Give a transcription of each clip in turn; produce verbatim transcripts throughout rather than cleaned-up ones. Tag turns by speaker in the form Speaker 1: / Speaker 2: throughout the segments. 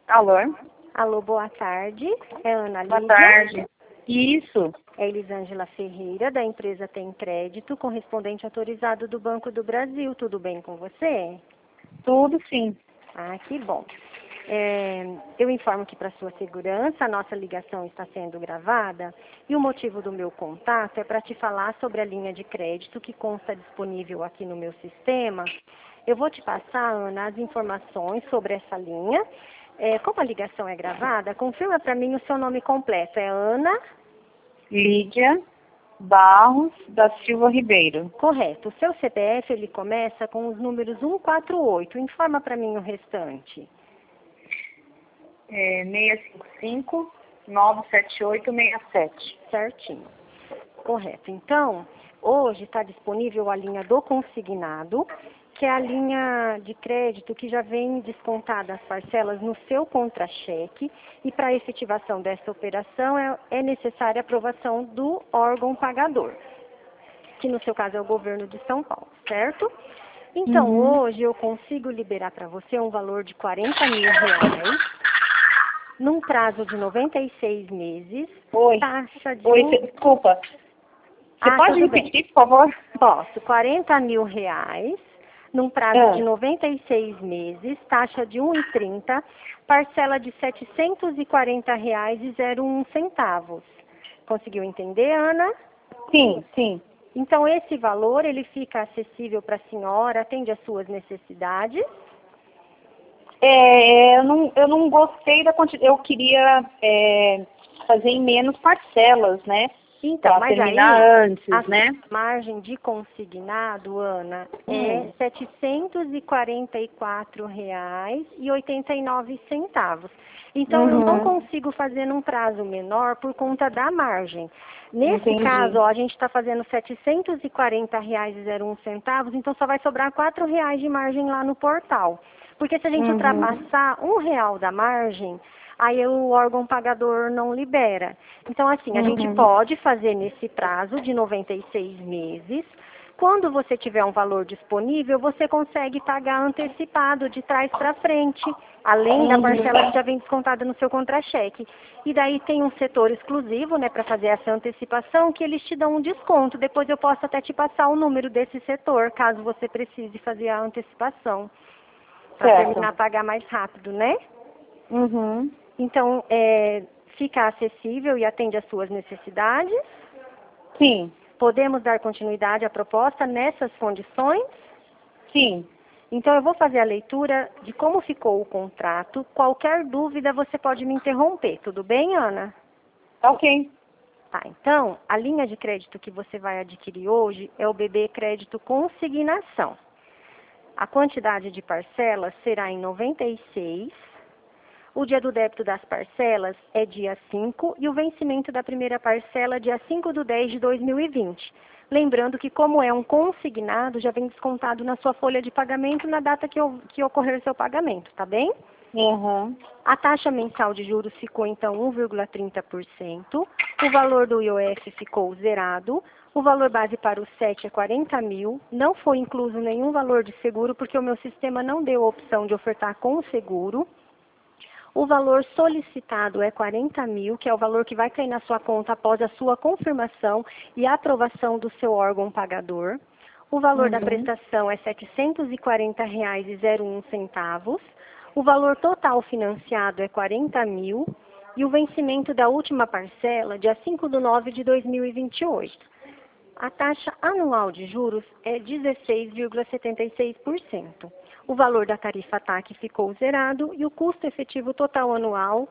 Speaker 1: Alô?
Speaker 2: Alô, boa tarde. É Ana Lídia.
Speaker 1: Boa tarde. Isso.
Speaker 2: É Elisângela Ferreira, da empresa Tem Crédito, correspondente autorizado do Banco do Brasil. Tudo bem com você?
Speaker 1: Tudo sim.
Speaker 2: Ah, que bom. É, eu informo que para sua segurança a nossa ligação está sendo gravada e o motivo do meu contato é para te falar sobre a linha de crédito que consta disponível aqui no meu sistema. Eu vou te passar, Ana, as informações sobre essa linha. É, como a ligação é gravada, confirma para mim o seu nome completo. É Ana?
Speaker 1: Lídia Barros da Silva Ribeiro.
Speaker 2: Correto. O seu C P F ele começa com os números um quatro oito. Informa para mim o restante.
Speaker 1: É seis cinco cinco, nove sete oito, seis sete.
Speaker 2: Certinho. Correto. Então, hoje está disponível a linha do consignado, que é a linha de crédito que já vem descontada as parcelas no seu contra-cheque, e para a efetivação dessa operação é, é necessária a aprovação do órgão pagador, que no seu caso é o governo de São Paulo, certo? Então,
Speaker 1: Uhum.
Speaker 2: hoje eu consigo liberar para você um valor de quarenta mil reais, num prazo de noventa e seis meses,
Speaker 1: Oi.
Speaker 2: taxa de...
Speaker 1: Oi,
Speaker 2: um...
Speaker 1: você, desculpa. Você
Speaker 2: Ah,
Speaker 1: pode
Speaker 2: tudo bem.
Speaker 1: repetir, por favor?
Speaker 2: Posso. quarenta mil reais, num prazo
Speaker 1: Ah.
Speaker 2: de noventa e seis meses, taxa de um real e trinta, parcela de setecentos e quarenta reais e zero um centavos. Conseguiu entender, Ana?
Speaker 1: Sim, sim.
Speaker 2: Então, esse valor, ele fica acessível para a senhora, atende às suas necessidades?
Speaker 1: É, eu, não, eu não gostei da quantidade. Eu queria é, fazer em menos parcelas, né?
Speaker 2: Então,
Speaker 1: Pra
Speaker 2: mas
Speaker 1: terminar
Speaker 2: aí,
Speaker 1: antes,
Speaker 2: a
Speaker 1: né?
Speaker 2: margem de consignado, Ana,
Speaker 1: Hum.
Speaker 2: é setecentos e quarenta e quatro reais e oitenta e nove centavos. Então, eu não
Speaker 1: Uhum.
Speaker 2: consigo fazer num prazo menor por conta da margem. Nesse
Speaker 1: Entendi.
Speaker 2: caso, ó, a gente está fazendo setecentos e quarenta reais e zero um centavos, então só vai sobrar quatro reais de margem lá no portal. Porque se a gente
Speaker 1: Uhum.
Speaker 2: ultrapassar um real da margem, aí o órgão pagador não libera. Então, assim, a gente
Speaker 1: Uhum.
Speaker 2: pode fazer nesse prazo de noventa e seis meses. Quando você tiver um valor disponível, você consegue pagar antecipado, de trás para frente, além da parcela que já vem descontada no seu contra-cheque. E daí tem um setor exclusivo, né, para fazer essa antecipação, que eles te dão um desconto. Depois eu posso até te passar o número desse setor, caso você precise fazer a antecipação, para
Speaker 1: Certo.
Speaker 2: terminar a pagar mais rápido, né?
Speaker 1: Uhum.
Speaker 2: Então, é, fica acessível e atende às suas necessidades.
Speaker 1: Sim,
Speaker 2: Podemos dar continuidade à proposta nessas condições?
Speaker 1: sim.
Speaker 2: Então, eu vou fazer a leitura de como ficou o contrato. Qualquer dúvida, você pode me interromper. Tudo bem, Ana?
Speaker 1: Ok.
Speaker 2: Tá, então, a linha de crédito que você vai adquirir hoje é o B B Crédito Consignação. A quantidade de parcelas será em noventa e seis. O dia do débito das parcelas é dia cinco e o vencimento da primeira parcela dia cinco de dez de dois mil e vinte. Lembrando que, como é um consignado, já vem descontado na sua folha de pagamento na data que, que ocorrer seu pagamento, tá bem?
Speaker 1: Uhum.
Speaker 2: A taxa mensal de juros ficou, então, um vírgula trinta por cento. O valor do I O F ficou zerado. O valor base para o S E T é quarenta mil. Não foi incluso nenhum valor de seguro, porque o meu sistema não deu a opção de ofertar com seguro. O valor solicitado é quarenta mil, que é o valor que vai cair na sua conta após a sua confirmação e aprovação do seu órgão pagador. O valor
Speaker 1: Uhum.
Speaker 2: da prestação é setecentos e quarenta reais e zero um centavos. O valor total financiado é quarenta mil e o vencimento da última parcela, dia cinco de nove de dois mil e vinte e oito. A taxa anual de juros é dezesseis vírgula setenta e seis por cento. O valor da tarifa T A C ficou zerado e o custo efetivo total anual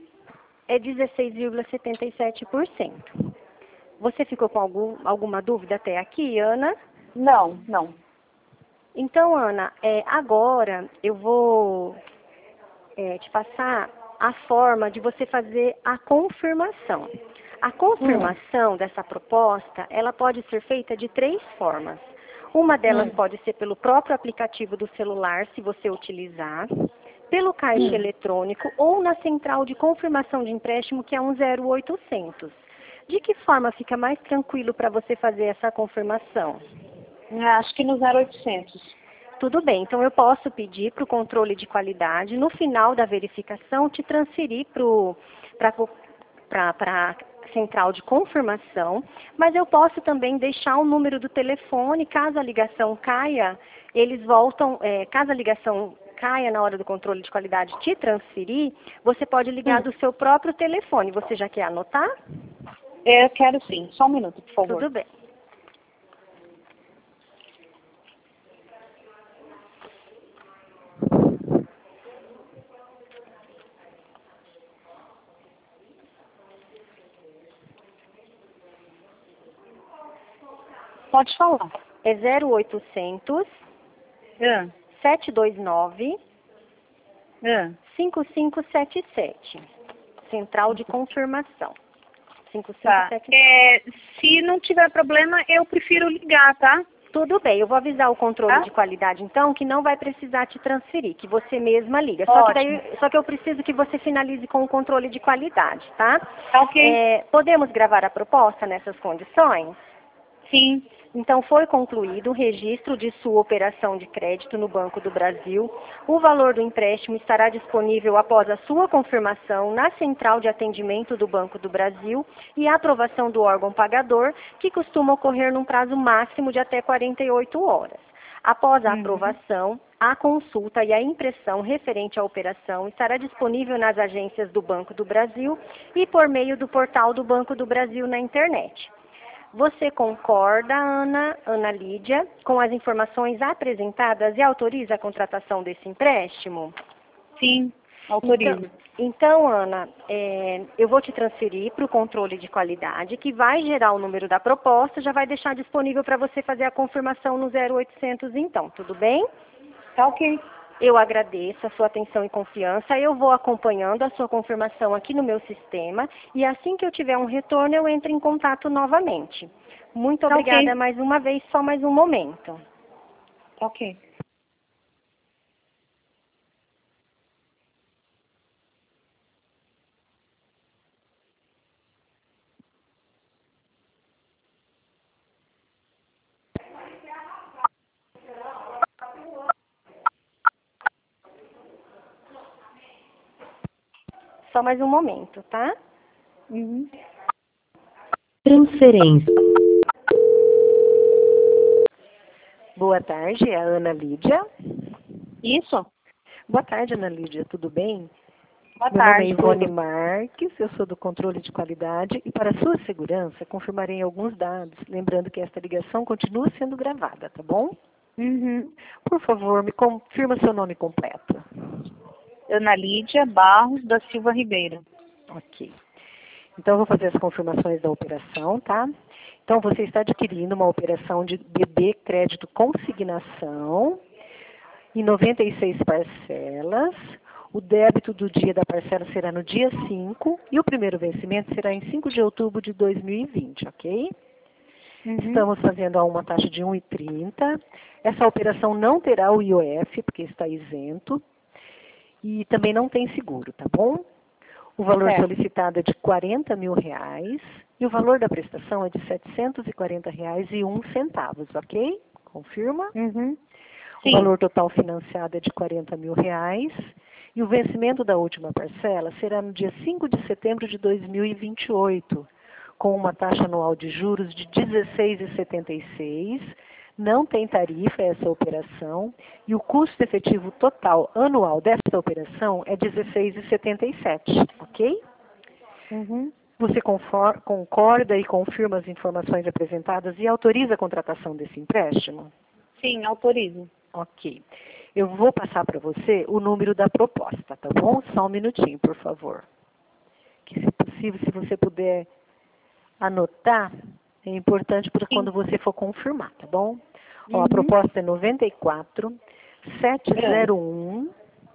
Speaker 2: é dezesseis vírgula setenta e sete por cento. Você ficou com algum, alguma dúvida até aqui, Ana?
Speaker 1: Não, não.
Speaker 2: Então, Ana, é, agora eu vou é, te passar a forma de você fazer a confirmação. A confirmação dessa proposta, ela pode ser feita de três formas. Uma delas
Speaker 1: Hum.
Speaker 2: pode ser pelo próprio aplicativo do celular, se você utilizar, pelo caixa
Speaker 1: Hum.
Speaker 2: eletrônico ou na central de confirmação de empréstimo, que é um zero oitocentos. De que forma fica mais tranquilo para você fazer essa confirmação?
Speaker 1: Acho que no zero oitocentos.
Speaker 2: Tudo bem, então eu posso pedir para o controle de qualidade, no final da verificação, te transferir para a central de confirmação, mas eu posso também deixar o número do telefone, caso a ligação caia, eles voltam, é, caso a ligação caia na hora do controle de qualidade te transferir, você pode ligar
Speaker 1: Hum.
Speaker 2: do seu próprio telefone. Você já quer anotar?
Speaker 1: Eu quero sim. Só um minuto, por favor.
Speaker 2: Tudo bem.
Speaker 1: Pode falar.
Speaker 2: É zero oitocentos,
Speaker 1: É.
Speaker 2: sete dois nove,
Speaker 1: É.
Speaker 2: cinco cinco sete sete. Central de confirmação. cinco cinco
Speaker 1: Tá.
Speaker 2: sete sete.
Speaker 1: É, se não tiver problema, eu prefiro ligar, tá?
Speaker 2: Tudo bem, eu vou avisar o controle
Speaker 1: Tá?
Speaker 2: de qualidade, então, que não vai precisar te transferir, que você mesma liga. Só que,
Speaker 1: Ótimo.
Speaker 2: daí, só que eu preciso que você finalize com o controle de qualidade, tá?
Speaker 1: Tá ok?
Speaker 2: É, podemos gravar a proposta nessas condições?
Speaker 1: Sim.
Speaker 2: Então, foi concluído o registro de sua operação de crédito no Banco do Brasil. O valor do empréstimo estará disponível após a sua confirmação na central de atendimento do Banco do Brasil e a aprovação do órgão pagador, que costuma ocorrer num prazo máximo de até quarenta e oito horas. Após a
Speaker 1: Uhum.
Speaker 2: aprovação, a consulta e a impressão referente à operação estará disponível nas agências do Banco do Brasil e por meio do portal do Banco do Brasil na internet. Você concorda, Ana, Ana Lídia, com as informações apresentadas e autoriza a contratação desse empréstimo?
Speaker 1: Sim, autorizo.
Speaker 2: Então, então Ana, é, eu vou te transferir para o controle de qualidade, que vai gerar o número da proposta, já vai deixar disponível para você fazer a confirmação no zero oitocentos então, tudo bem?
Speaker 1: Tá ok.
Speaker 2: Eu agradeço a sua atenção e confiança. Eu vou acompanhando a sua confirmação aqui no meu sistema e assim que eu tiver um retorno, eu entro em contato novamente. Muito
Speaker 1: Tá
Speaker 2: obrigada
Speaker 1: ok.
Speaker 2: mais uma vez, só mais um momento.
Speaker 1: Tá ok.
Speaker 2: Só mais um momento, tá?
Speaker 1: Uhum.
Speaker 3: Transferência.
Speaker 4: Boa tarde, é a Ana Lídia.
Speaker 1: Isso?
Speaker 4: Boa tarde, Ana Lídia, tudo bem?
Speaker 1: Boa
Speaker 4: Meu
Speaker 1: tarde.
Speaker 4: nome é Ivone
Speaker 1: tudo.
Speaker 4: Marques, eu sou do controle de qualidade e para sua segurança confirmarei alguns dados, lembrando que esta ligação continua sendo gravada, tá bom?
Speaker 1: Uhum.
Speaker 4: Por favor, me confirma seu nome completo.
Speaker 1: Ana Lídia Barros da Silva Ribeiro.
Speaker 4: Ok. Então, eu vou fazer as confirmações da operação, tá? Então, você está adquirindo uma operação de B B Crédito Consignação em noventa e seis parcelas. O débito do dia da parcela será no dia cinco e o primeiro vencimento será em cinco de outubro de dois mil e vinte, ok?
Speaker 1: Uhum.
Speaker 4: Estamos fazendo a uma taxa de um vírgula trinta. Essa operação não terá o I O F, porque está isento. E também não tem seguro, tá bom? O valor
Speaker 1: Certo.
Speaker 4: solicitado é de quarenta mil reais e o valor da prestação é de setecentos e quarenta reais e um centavos, ok? Confirma?
Speaker 1: Uhum.
Speaker 4: O
Speaker 1: Sim.
Speaker 4: valor total financiado é de quarenta mil reais e o vencimento da última parcela será no dia cinco de setembro de dois mil e vinte e oito, com uma taxa anual de juros de dezesseis vírgula setenta e seis. Não tem tarifa essa operação e o custo efetivo total anual desta operação é dezesseis vírgula setenta e sete, ok?
Speaker 1: Uhum.
Speaker 4: Você confor- concorda e confirma as informações apresentadas e autoriza a contratação desse empréstimo?
Speaker 1: Sim, autorizo.
Speaker 4: Ok. Eu vou passar para você o número da proposta, tá bom? Só um minutinho, por favor. Que, se possível, se você puder anotar, é importante para
Speaker 1: Sim.
Speaker 4: quando você for confirmar, tá bom? Ó,
Speaker 1: Uhum.
Speaker 4: a proposta é noventa e quatro, sete zero um,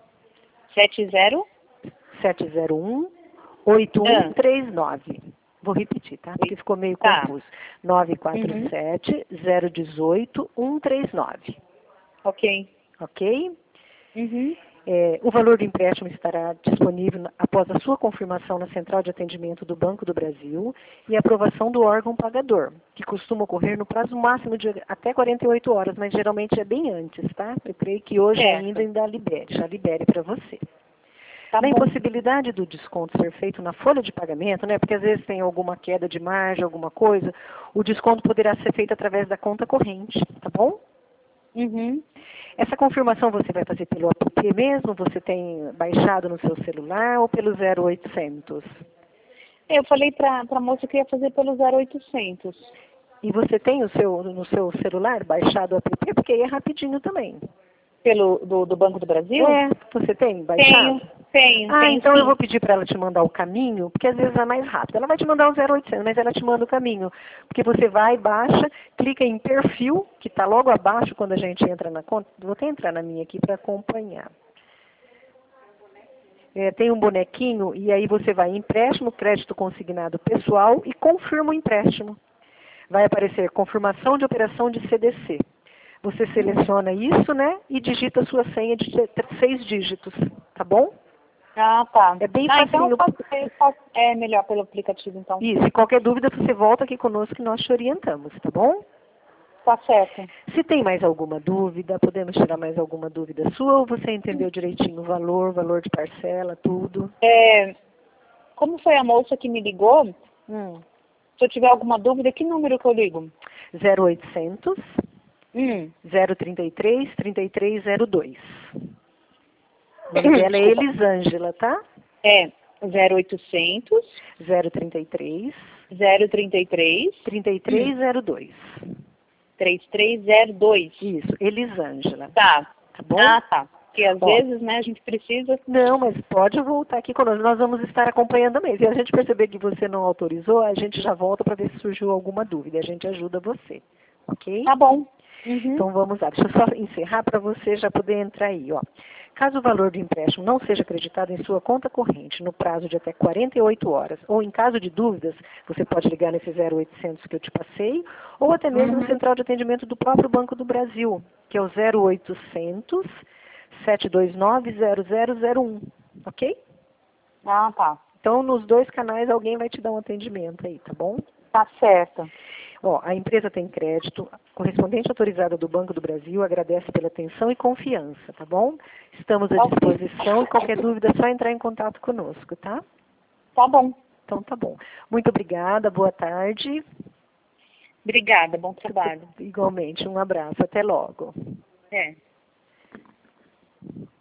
Speaker 1: Sete zero.
Speaker 4: sete zero um, oito um três nove. Vou repetir, tá? Porque ficou meio
Speaker 1: Tá.
Speaker 4: confuso. nove quatro sete, zero um oito, um três nove.
Speaker 1: Ok.
Speaker 4: Ok?
Speaker 1: Uhum.
Speaker 4: É, o valor do empréstimo estará disponível na- após a sua confirmação na Central de Atendimento do Banco do Brasil e aprovação do órgão pagador, que costuma ocorrer no prazo máximo de até quarenta e oito horas, mas geralmente é bem antes, tá? Eu creio que hoje
Speaker 1: Certo.
Speaker 4: ainda ainda libere, já libere para você.
Speaker 1: Tá
Speaker 4: Na
Speaker 1: bom.
Speaker 4: impossibilidade do desconto ser feito na folha de pagamento, né, porque às vezes tem alguma queda de margem, alguma coisa, o desconto poderá ser feito através da conta corrente, tá bom?
Speaker 1: Uhum.
Speaker 4: Essa confirmação você vai fazer pelo app mesmo? Você tem baixado no seu celular ou pelo zero oitocentos?
Speaker 1: Eu falei para a moça que ia fazer pelo zero oitocentos.
Speaker 4: E você tem o seu, no seu celular baixado o app? Porque aí é rapidinho também.
Speaker 1: Pelo do, do Banco do Brasil?
Speaker 4: É, você tem baixado?
Speaker 1: Tenho, tenho,
Speaker 4: Ah,
Speaker 1: tenho
Speaker 4: então
Speaker 1: sim.
Speaker 4: eu vou pedir para ela te mandar o caminho, porque às vezes é mais rápido. Ela vai te mandar o zero oitocentos, mas ela te manda o caminho. Porque você vai, baixa, clica em perfil, que está logo abaixo quando a gente entra na conta. Vou até entrar na minha aqui para acompanhar. É, tem um bonequinho e aí você vai em empréstimo, crédito consignado pessoal e confirma o empréstimo. Vai aparecer confirmação de operação de C D C. Você seleciona isso, né, e digita a sua senha de seis dígitos, tá bom?
Speaker 1: Ah, tá.
Speaker 4: É bem
Speaker 1: Ah, então
Speaker 4: facinho.
Speaker 1: eu faço- eu faço- é melhor pelo aplicativo, então.
Speaker 4: Isso, e qualquer dúvida você volta aqui conosco que nós te orientamos, tá bom?
Speaker 1: Tá certo.
Speaker 4: Se tem mais alguma dúvida, podemos tirar mais alguma dúvida sua ou você entendeu direitinho o valor, valor de parcela, tudo?
Speaker 1: É, como foi a moça que me ligou,
Speaker 4: Hum.
Speaker 1: se eu tiver alguma dúvida, que número que eu ligo?
Speaker 4: zero oitocentos,
Speaker 1: Hum.
Speaker 4: zero trinta e três, trinta e três zero dois. O nome dela é
Speaker 1: Desculpa.
Speaker 4: Elisângela, tá?
Speaker 1: É zero oitocentos,
Speaker 4: zero trinta e três,
Speaker 1: zero trinta e três,
Speaker 4: trinta e três zero dois.
Speaker 1: três três zero dois.
Speaker 4: Isso, Elisângela.
Speaker 1: Tá.
Speaker 4: Tá bom?
Speaker 1: Ah, tá. Porque às
Speaker 4: Ó.
Speaker 1: vezes, né, a gente precisa.
Speaker 4: Não, mas pode voltar aqui conosco. Nós vamos estar acompanhando mesmo. Se a gente perceber que você não autorizou, a gente já volta para ver se surgiu alguma dúvida. A gente ajuda você. Ok?
Speaker 1: Tá bom. Uhum.
Speaker 4: Então vamos lá. Deixa eu só encerrar para você já poder entrar aí. Ó. Caso o valor do empréstimo não seja acreditado em sua conta corrente no prazo de até quarenta e oito horas, ou em caso de dúvidas, você pode ligar nesse zero oitocentos que eu te passei, ou até mesmo
Speaker 1: Uhum.
Speaker 4: no central de atendimento do próprio Banco do Brasil, que é o zero oitocentos, sete dois nove, zero zero zero um. Ok?
Speaker 1: Ah, tá.
Speaker 4: Então, nos dois canais, alguém vai te dar um atendimento aí, tá bom?
Speaker 1: Tá certo.
Speaker 4: Ó, a empresa tem crédito, correspondente autorizada do Banco do Brasil agradece pela atenção e confiança, tá bom? Estamos à disposição e qualquer dúvida é só entrar em contato conosco, tá?
Speaker 1: Tá bom.
Speaker 4: Então tá bom. Muito obrigada, boa tarde.
Speaker 1: Obrigada, bom trabalho.
Speaker 4: Igualmente, um abraço, até logo.
Speaker 1: É.